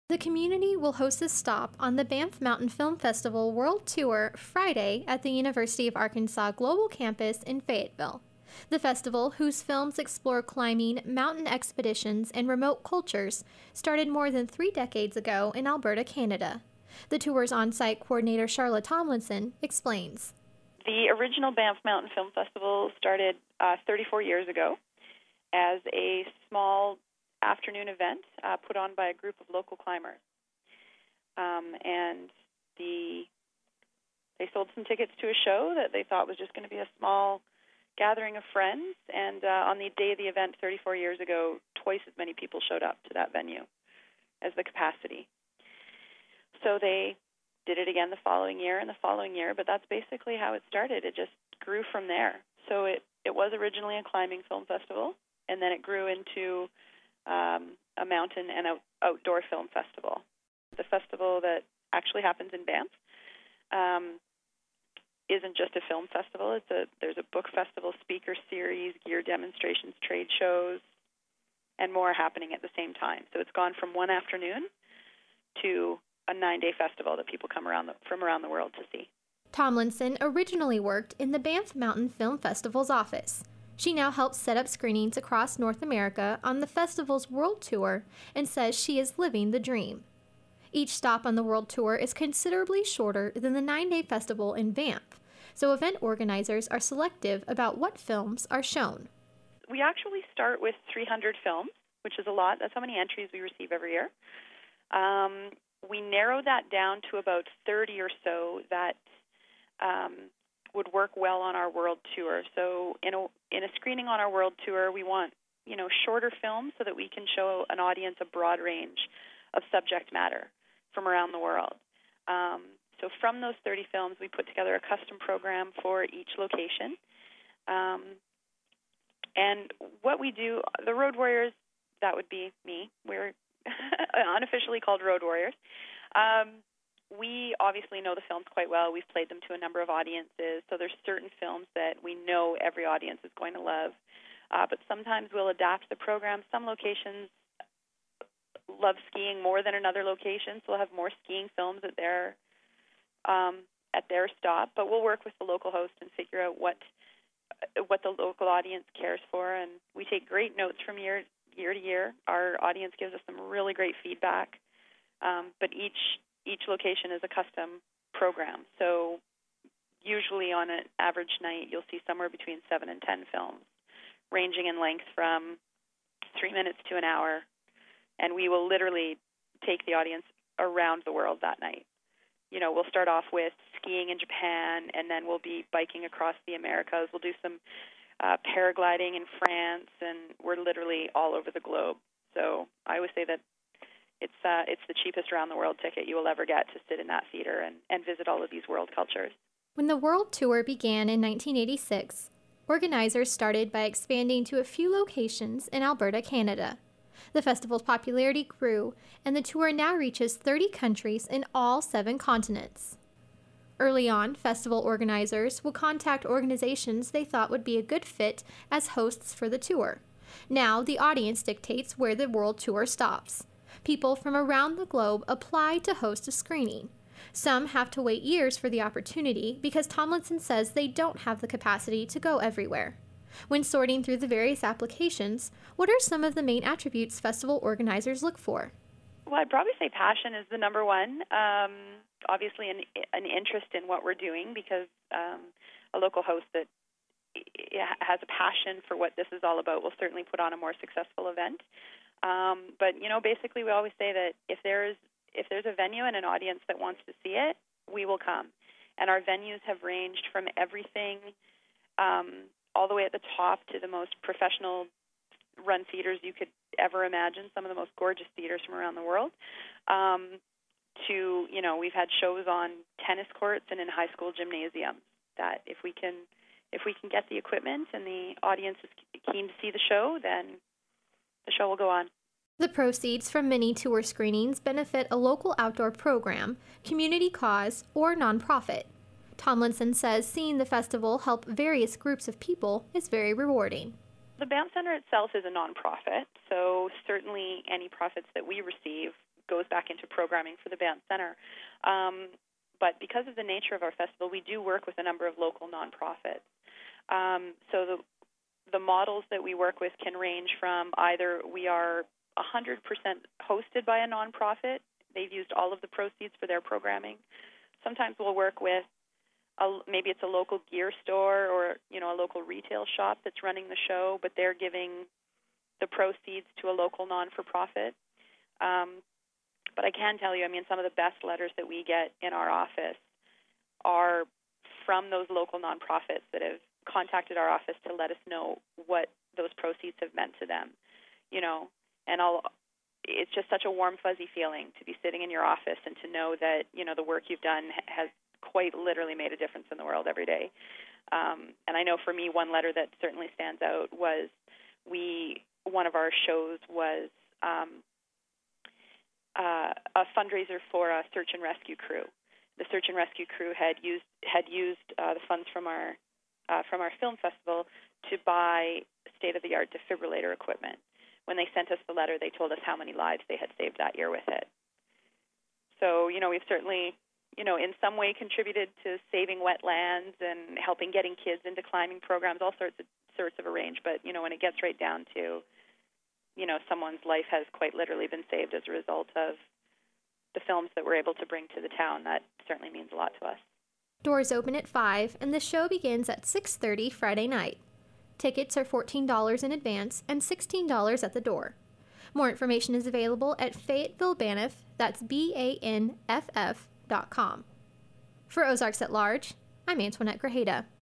The community will host a stop on the Banff Mountain Film Festival World Tour Friday at the University of Arkansas Global Campus in Fayetteville. The festival, whose films explore climbing, mountain expeditions, and remote cultures, started more than 3 decades ago in Alberta, Canada. The tour's on-site coordinator, Charlotte Tomlinson, explains. The original Banff Mountain Film Festival started 34 years ago as a small afternoon event put on by a group of local climbers. And they sold some tickets to a show that they thought was just going to be a small gathering of friends. And on the day of the event 34 years ago, twice as many people showed up to that venue as the capacity. So they did it again the following year and the following year, but that's basically how it started. It just grew from there. So it was originally a climbing film festival, and then it grew into a mountain and outdoor film festival. The festival that actually happens in Banff isn't just a film festival. There's a book festival, speaker series, gear demonstrations, trade shows, and more happening at the same time. So it's gone from one afternoon to a 9-day festival that people come from around the world to see. Tomlinson originally worked in the Banff Mountain Film Festival's office. She now helps set up screenings across North America on the festival's world tour and says she is living the dream. Each stop on the world tour is considerably shorter than the 9-day festival in Banff, so event organizers are selective about what films are shown. We actually start with 300 films, which is a lot. That's how many entries we receive every year. We narrow that down to about 30 or so that would work well on our world tour. So in a screening on our world tour, we want shorter films so that we can show an audience a broad range of subject matter from around the world. So from those 30 films, we put together a custom program for each location. And what we do, the Road Warriors, that would be me. We're unofficially called Road Warriors. We obviously know the films quite well. We've played them to a number of audiences, so there's certain films that we know every audience is going to love. But sometimes we'll adapt the program. Some locations love skiing more than another location, so we'll have more skiing films at their stop. But we'll work with the local host and figure out what the local audience cares for, and we take great notes from year to year. Our audience gives us some really great feedback, but each location is a custom program. So usually on an average night, you'll see somewhere between 7 and 10 films, ranging in length from 3 minutes to an hour, and we will literally take the audience around the world that night. We'll start off with skiing in Japan, and then we'll be biking across the Americas. We'll do some paragliding in France, and we're literally all over the globe. So I always say that it's the cheapest around-the-world ticket you will ever get to sit in that theater and visit all of these world cultures. When the World Tour began in 1986, organizers started by expanding to a few locations in Alberta, Canada. The festival's popularity grew, and the tour now reaches 30 countries in all 7 continents. Early on, festival organizers would contact organizations they thought would be a good fit as hosts for the tour. Now, the audience dictates where the world tour stops. People from around the globe apply to host a screening. Some have to wait years for the opportunity because Tomlinson says they don't have the capacity to go everywhere. When sorting through the various applications, what are some of the main attributes festival organizers look for? Well, I'd probably say passion is the number one. Obviously, an interest in what we're doing, because a local host that has a passion for what this is all about will certainly put on a more successful event. But basically, we always say that if there's a venue and an audience that wants to see it, we will come. And our venues have ranged from everything all the way at the top to the most professional run theaters you could ever imagine, some of the most gorgeous theaters from around the world, to, we've had shows on tennis courts and in high school gymnasiums, that if we can get the equipment and the audience is keen to see the show, then the show will go on. The proceeds from many tour screenings benefit a local outdoor program, community cause, or nonprofit. Tomlinson says seeing the festival help various groups of people is very rewarding. The Banff Center itself is a nonprofit, so certainly any profits that we receive goes back into programming for the Banff Center. But because of the nature of our festival, we do work with a number of local nonprofits. So the models that we work with can range from either we are 100% hosted by a nonprofit. They've used all of the proceeds for their programming. Sometimes we'll work with maybe it's a local gear store or a local retail shop that's running the show, but they're giving the proceeds to a local non-for-profit. But I can tell you, some of the best letters that we get in our office are from those local nonprofits that have contacted our office to let us know what those proceeds have meant to them. And it's just such a warm, fuzzy feeling to be sitting in your office and to know that, the work you've done has quite literally made a difference in the world every day. And I know for me, one letter that certainly stands out was one of our shows was a fundraiser for a search and rescue crew. The search and rescue crew had used the funds from our film festival to buy state-of-the-art defibrillator equipment. When they sent us the letter, they told us how many lives they had saved that year with it. So, we've certainly, in some way contributed to saving wetlands and helping getting kids into climbing programs, all sorts of a range. But, when it gets right down to, someone's life has quite literally been saved as a result of the films that we're able to bring to the town, that certainly means a lot to us. Doors open at 5, and the show begins at 6:30 Friday night. Tickets are $14 in advance and $16 at the door. More information is available at Fayetteville Banff, that's BANFF.com. For Ozarks at Large, I'm Antoinette Grajeda.